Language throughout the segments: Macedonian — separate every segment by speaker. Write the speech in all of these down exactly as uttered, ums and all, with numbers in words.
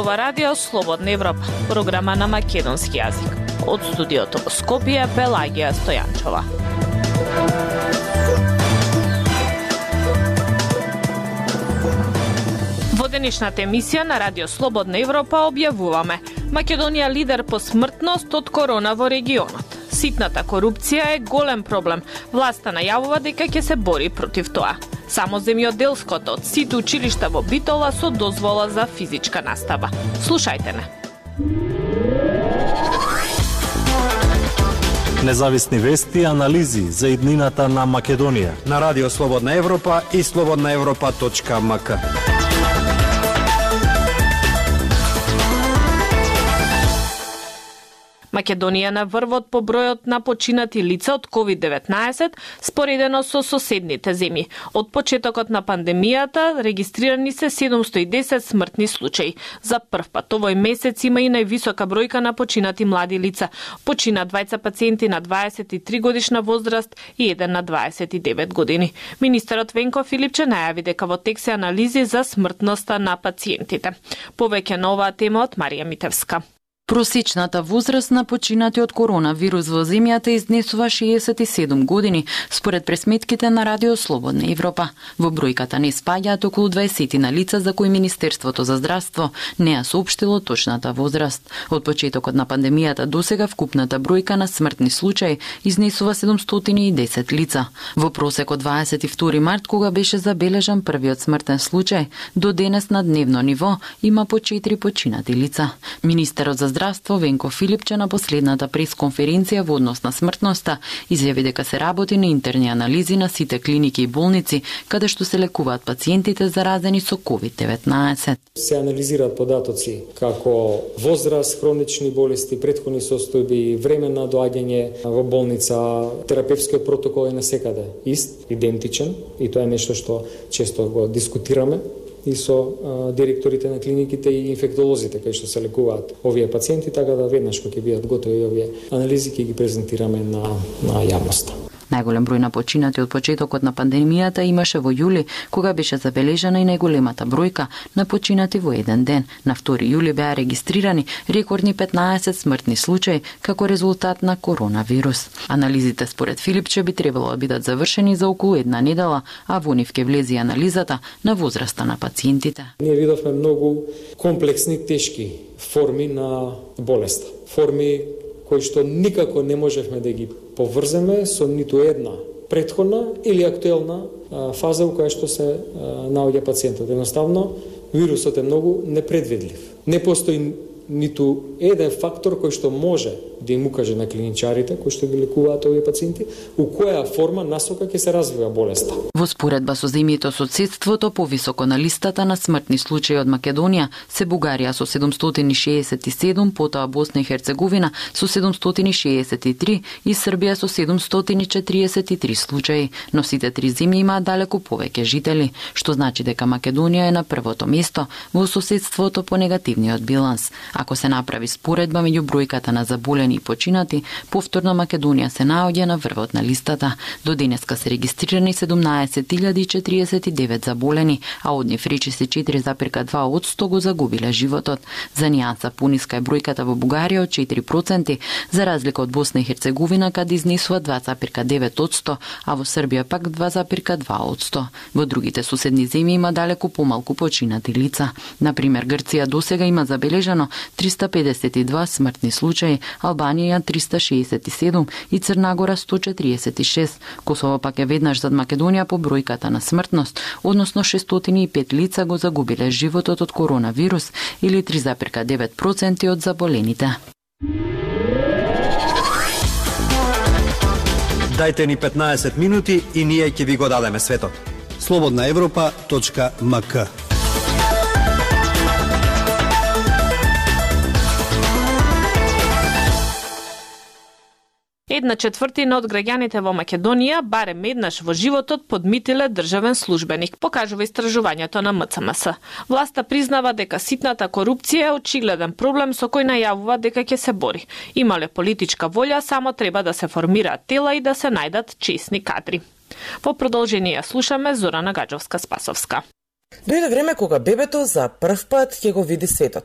Speaker 1: ова радио Слободна Европа, програма на македонски јазик. Од студиото во Скопје, Пелагија Стојанчова. Во денешната емисија на радио Слободна Европа објавуваме: Македонија лидер по смртност од корона во регионот. Ситната корупција е голем проблем. Власта најавува дека ќе се бори против тоа. Само земјоделското од сите училишта во Битола со дозвола за физичка настава. Слушајте не.
Speaker 2: Независни вести и анализи за иднината на Македонија
Speaker 3: на радио Слободна Европа и слободна европа точка ем ка.
Speaker 1: Македонија на врвот по бројот на починати лица од ковид деветнаесет споредено со соседните земји. Од почетокот на пандемијата регистрирани се седумстотини и десет смртни случаи. За прв пат овој месец има и највисока бројка на починати млади лица. Почина двајца пациенти на дваесет и три годишна возраст и еден на дваесет и девет години. Министерот Венко Филипче најави дека во тек се анализи за смртноста на пациентите. Повеќе на оваа тема од Марија Митевска.
Speaker 4: Просечната возраст на починати од коронавирус во земјата изнесува шеесет и седум години, според пресметките на радио Слободна Европа. Во бројката не спаѓаат околу дваесет на лица за кои Министерството за здравство не ја соопштило точната возраст. Од почетокот на пандемијата досега вкупната бројка на смртни случаи изнесува седумстотини и десет лица. Во просек од дваесет и втори март, кога беше забележан првиот смртен случај, до денес на дневно ниво има по четири починати лица. Министерот за здравство Венко Филипче на последната пресконференција во однос на смртноста изјави дека се работи на интерни анализи на сите клиники и болници каде што се лекуваат пациентите заразени со ковид деветнаесет.
Speaker 5: Се анализираат податоци како возраст, хронични болести, претходни состојби, време на доаѓање во болница, терапевскиот протокол е насекаде ист, идентичен и тоа е нешто што често го дискутираме и со а, директорите на клиниките и инфектолозите кои што се лекуваат овие пациенти, така да веднаш кога ќе бидат готови овие анализи ќе ги презентираме на на јавноста.
Speaker 4: Најголем број на починати од почетокот на пандемијата имаше во јули, кога беше забележана и најголемата бројка на починати во еден ден. На втори јули беа регистрирани рекордни петнаесет смртни случаи како резултат на коронавирус. Анализите според Филипче би требало да бидат завршени за околу една недела, а во нив ќе влезе анализата на возраста на пациентите.
Speaker 5: Ние видовме многу комплексни, тешки форми на болеста. Форми кои што никако не можевме да ги поврземе со ниту една претходна или актуелна а, фаза во која што се а, наоѓа пациентот. Едноставно, вирусот е многу непредвидлив. Не постои ниту еден фактор кој што може да им укаже на клиничарите кои што ги лекуваат овие пациенти у која форма насока ќе се развива болеста.
Speaker 4: Во споредба со земјите соседството, повисоко на листата на смртни случаи од Македонија се Бугарија со седумстотини шеесет и седум, потоа Босна и Херцеговина со седумстотини шеесет и три и Србија со седумстотини четириесет и три случаи, но сите три земји имаат далеку повеќе жители, што значи дека Македонија е на првото место во соседството по негативниот биланс. Ако се направи споредба меѓу бројката на заболени и починати, повторно Македонија се наоѓа на врвот на листата. До денеска се регистрирани седумнаесет илјади четириесет и девет заболени, а од нив речиси четири зарез два одсто го загубиле животот. За нијанса пониска е бројката во Бугарија од четири проценти, за разлика од Босна и Херцеговина каде изнесува два зарез девет одсто, а во Србија пак два зарез два одсто. Во другите соседни земји има далеку помалку починати лица. Например, Грција досега има забележано триста педесет и два смртни случаи, Албанија триста шеесет и седум и Црна Гора сто четириесет и шест. Косово пак е веднаш зад Македонија по бројката на смртност, односно шестстотини и пет лица го загубиле животот од коронавирус или три зарез девет проценти од заболените.
Speaker 3: Дајте ни петнаесет минути и ние ќе ви го дадеме светот. слободна европа точка ем ка.
Speaker 1: Една четвртина од граѓаните во Македонија барем еднаш во животот подмитиле државен службеник, покажува истражувањето на М Ц М С. Власта признава дека ситната корупција е очигледен проблем со кој најавува дека ќе се бори. Имале политичка волја, само треба да се формираат тела и да се најдат чесни кадри. Во продолжение слушаме Зорана Гаджовска-Спасовска.
Speaker 6: Дојде време кога бебето за прв пат ќе го види светот.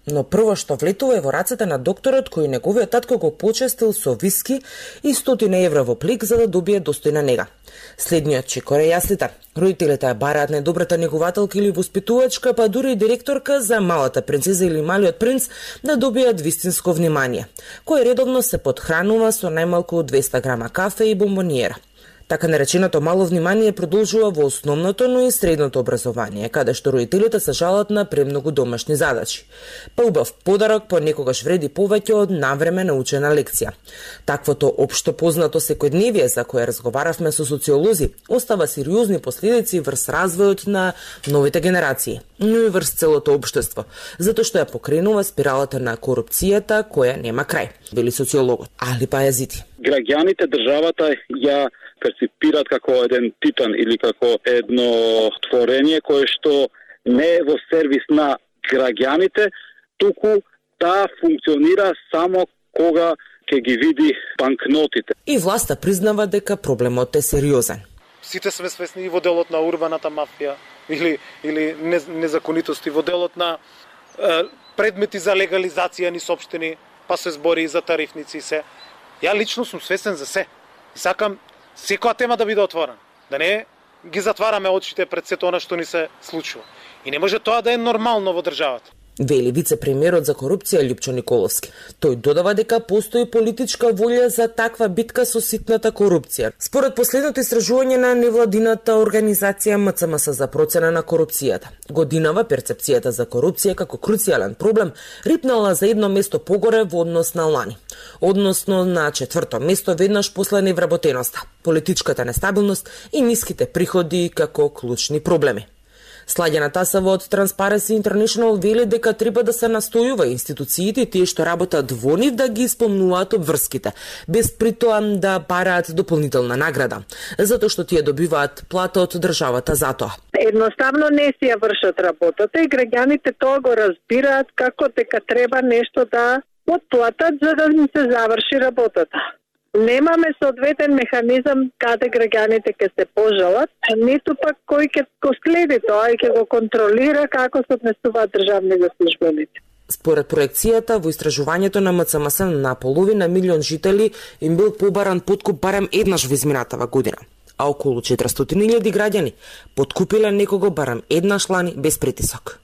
Speaker 6: Но прво што влетува е во рацете на докторот кој неговиот татко го почестил со виски и стотина евра во плик за да добие достојна нега. Следниот чекор е јаслите. Родителите ја бараат најдобрата негователка или воспитувачка, па дури и директорка за малата принцеза или малиот принц да добијат вистинско внимание, кој редовно се подхранува со најмалку двеста грама кафе и бомбониера. Така нареченото мало внимание продолжува во основното, но и средното образование, каде што родителите се жалат на премногу домашни задачи. Па убав подарок понекогаш вреди повеќе од навреме научена лекција. Таквото општо познато секојдневие за кое разговаравме со социолози остава сериозни последици врз развојот на новите генерации, но и врз целото општество, затоа што ја покренува спиралата на корупцијата која нема крај, вели социологот Алипа Ајазити.
Speaker 7: Граѓаните државата ја перципираат како еден титан или како едно творење кое што не е во сервис на граѓаните, туку таа функционира само кога ќе ги види банкнотите.
Speaker 6: И власта признава дека проблемот е сериозен.
Speaker 8: Сите сме свесни и во делот на урбаната мафија или или незаконитости во делот на е, предмети за легализација ни сопштени, па се збори и за тарифници се. Ја лично сум свесен за се. Сакам секоја тема да биде отворена, да не ги затвараме очите пред сето она што ни се случува. И не може тоа да е нормално во државата.
Speaker 6: Вели вице-премиерот за корупција Лјупчо Николовски. Тој додава дека постои политичка волја за таква битка со ситната корупција. Според последното истражување на невладината организација М Ц М С за процена на корупцијата, годинава перцепцијата за корупција како круцијален проблем рипнала за едно место погоре во однос на лани. Односно на четврто место веднаш после невработеноста, политичката нестабилност и ниските приходи како клучни проблеми. Сладјана Тасова од Transparency International вели дека треба да се настојува институциите тие што работат во нив да ги исполнуваат обврските, без притоа да бараат дополнителна награда, затоа што тие добиваат плата од државата за тоа.
Speaker 9: Едноставно не си ја вршат работата и граѓаните тоа го разбираат како дека треба нешто да отплатат за да им се заврши работата. Немаме соодветен механизам каде граѓаните ќе се пожалат, ниту пак кој ќе го следи тоа и ќе го контролира како се однесуваат државните службеници.
Speaker 6: Според проекцијата во истражувањето на М Ц М С на половина милион жители им бил побаран подкуп барем еднаш во изминатава година, а околу четиристотини илјади граѓани подкупиле некого барем еднаш лани без притисок.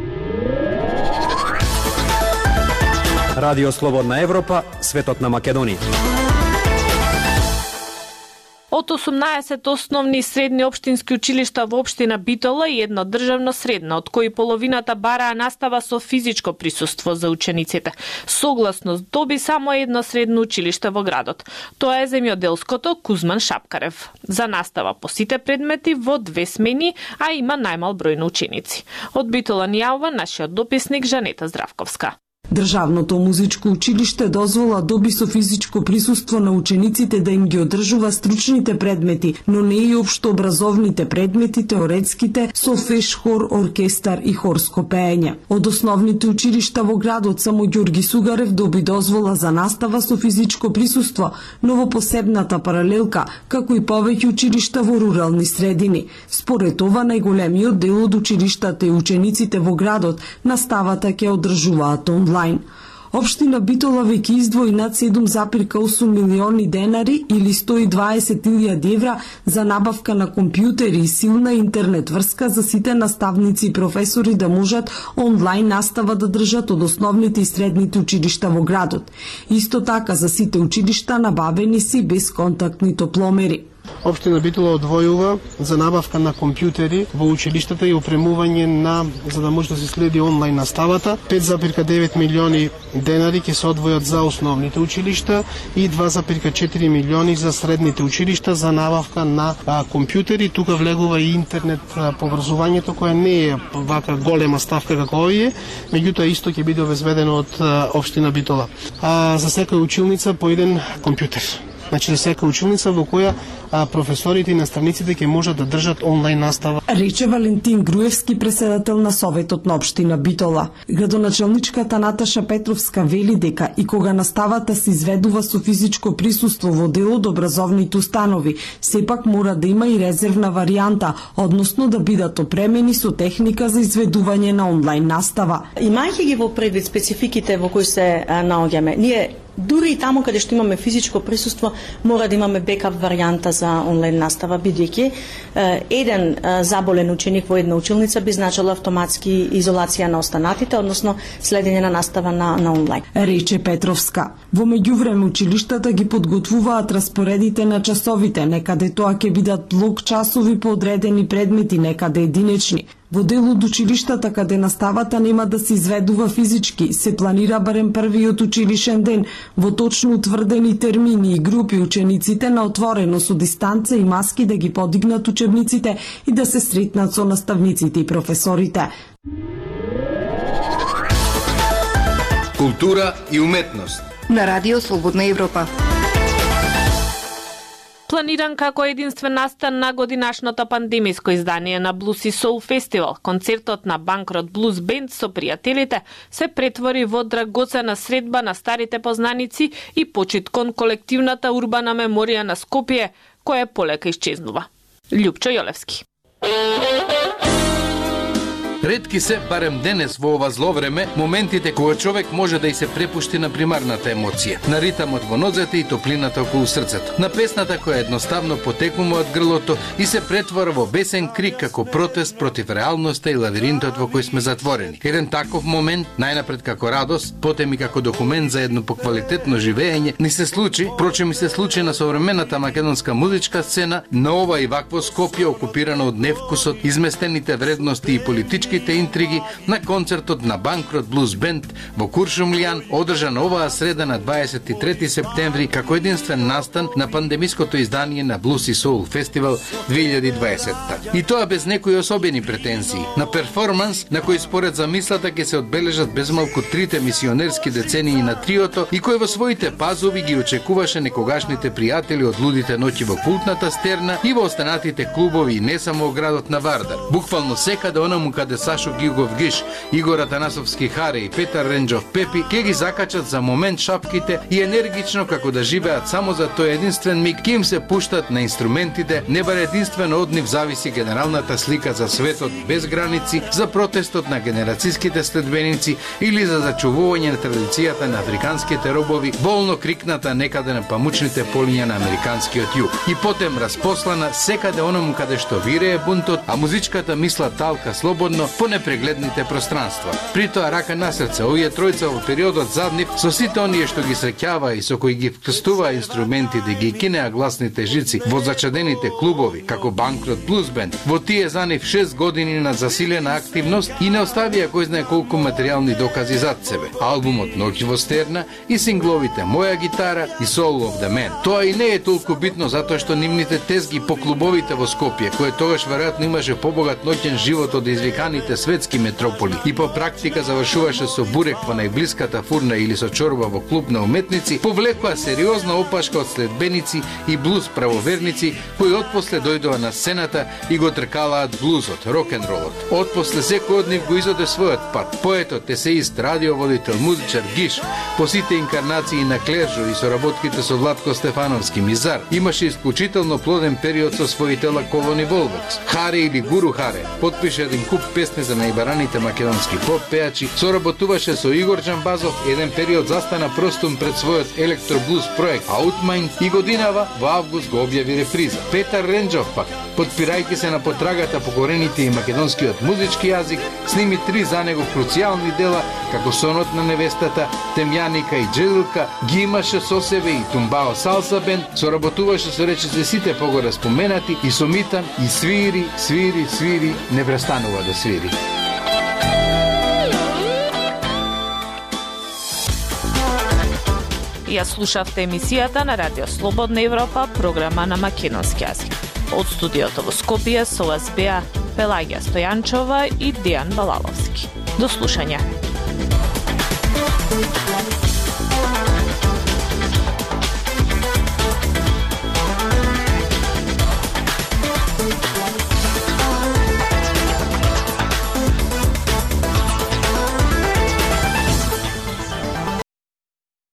Speaker 3: Радио Слободна Европа, светот на Македонија.
Speaker 1: Од осумнаесет основни и средни општински училишта во општина Битола и едно државно средно, од кои половината бараа настава со физичко присуство за учениците. Согласно доби само едно средно училиште во градот. Тоа е земјоделското Кузман Шапкарев. За настава по сите предмети во две смени, а има најмал број на ученици. Од Битола ни јавува нашиот дописник Жанета Здравковска.
Speaker 10: Државното музичко училиште дозвола доби со физичко присуство на учениците да им ги одржува стручните предмети, но не и општообразовните предмети, теоретските, со феш, хор, оркестар и хорско пеење. Од основните училишта во градот само Ѓорги Сугарев доби дозвола за настава со физичко присуство, но во посебната паралелка, како и повеќе училишта во рурални средини. Според ова, најголемиот дел од училиштата и учениците во градот наставата ќе одржуваат онлайн. Општина Битола веќе издвои над седум зарез и осум милиони денари или сто и дваесет илјади евра за набавка на компјутери и силна интернет врска за сите наставници и професори да можат онлайн настава да држат од основните и средните училишта во градот. Исто така за сите училишта набавени си безконтактни топломери.
Speaker 11: Општина Битола одвојува за набавка на компјутери во училиштата и опремување на, за да може да се следи онлайн наставата. пет зарез и девет милиони денари ќе се одвојат за основните училишта и два зарез и четири милиони за средните училишта за набавка на а, компјутери. Тука влегува и интернет а, по образованието, која не е вака голема ставка како овие, меѓутоа исто ќе биде обезбедено од а, општина Битола. А, за секоја училница по еден компјутер. значи секоја училница во која а, професорите и наставниците ќе можат да држат онлайн настава.
Speaker 10: Рече Валентин Груевски, председател на Советот на општина Битола. Градоначелничката Наташа Петровска вели дека и кога наставата се изведува со физичко присуство во дел од образовните установи, сепак мора да има и резервна варијанта, односно да бидат опремени со техника за изведување на онлайн настава.
Speaker 12: Имајќи ги во предвид спецификите во кои се наоѓаме, ние дури и таму каде што имаме физичко присуство, мора да имаме бекап варијанта за онлайн настава, бидејќи еден заболен ученик во една училница би значило автоматски изолација на останатите, односно следење на настава на, на онлайн.
Speaker 10: Рече Петровска. Во меѓувреме училиштата ги подготвуваат распоредите на часовите, некаде тоа ќе бидат блок часови по одредени предмети, некаде единечни. Во дел од училиштата каде наставата нема да се изведува физички, се планира барем првиот училишен ден во точно утврдени термини и групи учениците на отворено со дистанца и маски да ги подигнат учебниците и да се сретнат со наставниците и професорите.
Speaker 13: Култура и уметност
Speaker 14: на Радио Слободна Европа.
Speaker 1: Планиран како единствен настан на годинашното пандемиско издание на Blues и Soul Festival, концертот на Банкрот Blues Band со пријателите се претвори во драгоцена средба на старите познаници и почит кон колективната урбана меморија на Скопје, која полека исчезнува. Љупчо Јолевски.
Speaker 13: Ретки се, барем денес во ова зло време, моментите кога човек може да и се препушти на примарната емоција, на ритамот во нозете и топлината околу срцето, на песната која едноставно потекува од грлото и се претвора во бесен крик како протест против реалноста и лавиринтот во кој сме затворени. Еден таков момент, најнапред како радост, потем и како документ за едно поквалитетно живење, ни се случи, проче ми се случи на современата македонска музичка сцена, на ова и вакво Скопје окупирано од невкусот, изместените вредности и политички интриги на концертот на Банкрот Blues Band во Куршумлијан, одржан оваа среда на дваесет и трети септември како единствен настан на пандемиското издание на Blues и Soul Festival две илјади и дваесетта. И тоа без некои особени претензии, на перформанс на кој според замислата ќе се одбележат безмалку трите мисионерски децении на триото и кој во своите пазови ги очекуваше некогашните пријатели од лудите ноќи во култната стерна и во останатите клубови и не само во градот на Вардар. Буквално секаде онаму каде Сашо Гигов Гиш, Игор Атанасовски Харе и Петар Ренџов Пепи ке ги закачат за момент шапките и енергично како да живеат само за тој единствен миг, ке им се пуштат на инструментите, не бар единствено од нив зависи генералната слика за светот без граници, за протестот на генерацијските следбеници или за зачувување на традицијата на африканските робови, болно крикната некаде на памучните полиња на американскиот југ. И потем распослана секаде онаму каде што вирее бунтот, а музичката мисла талка слободно по непрегледните пространства. При тоа рака на срце, овие тројца во периодот зад нив, со сите оние што ги среќава и со кои ги вкрстува инструменти да ги кинеа гласните жици во зачадените клубови, како Банкрот Blues Band, во тие за нив шест години на засилена активност и не оставија кој знае колку материјални докази зад себе. Албумот Ноќ во Стерна и сингловите Моја гитара и Soul of the Man. Тоа и не е толку битно затоа што нивните тезги по клубовите во Скопје, кој тогаш веројатно имаше побогат ноќен живот од извиканите светски метрополи и по практика завршуваше со бурек во најблиската фурна или со чорба во клуб на уметници, повлекоа сериозна опашка од следбеници и блуз правоверници кои отпосле дојдоа на сцената и го тркалаат блузот, рок-н-ролот. Отпосле секој од нив го изоде својот пат. Поетот, есеист, радиоводител, музичар Гиш, по сите инкарнации на Клержо и соработките со Владко Стефановски Мизар, имаше исклучително плоден период со своите лаколони Волвокс. Харе или Гуру Харе потпише еден куп песни за најбараните македонски поп пејачи, соработуваше со Игор Џамбазов, еден период застана простум пред својот електроблуз проект Outmind и годинава во август го објави реприза. Петар Ренџов пак, подпирајќи се на потрагата по корените и македонскиот музички јазик, сними три за него круцијални дела, како Сонот на невестата, Темјаника и Джелилка, ги имаше со себе и Тумбао Салса Бенд, соработуваше со речиси сите погоре споменати и со Митан и свири, свири, свири, не престанува да свири.
Speaker 1: Ја слушавте емисијата на Радио Слободна Европа, програма на македонски јазик. Од студиото во Скопје со вас беа Пелагија Стојанчова и Дејан Балаловски. До слушање.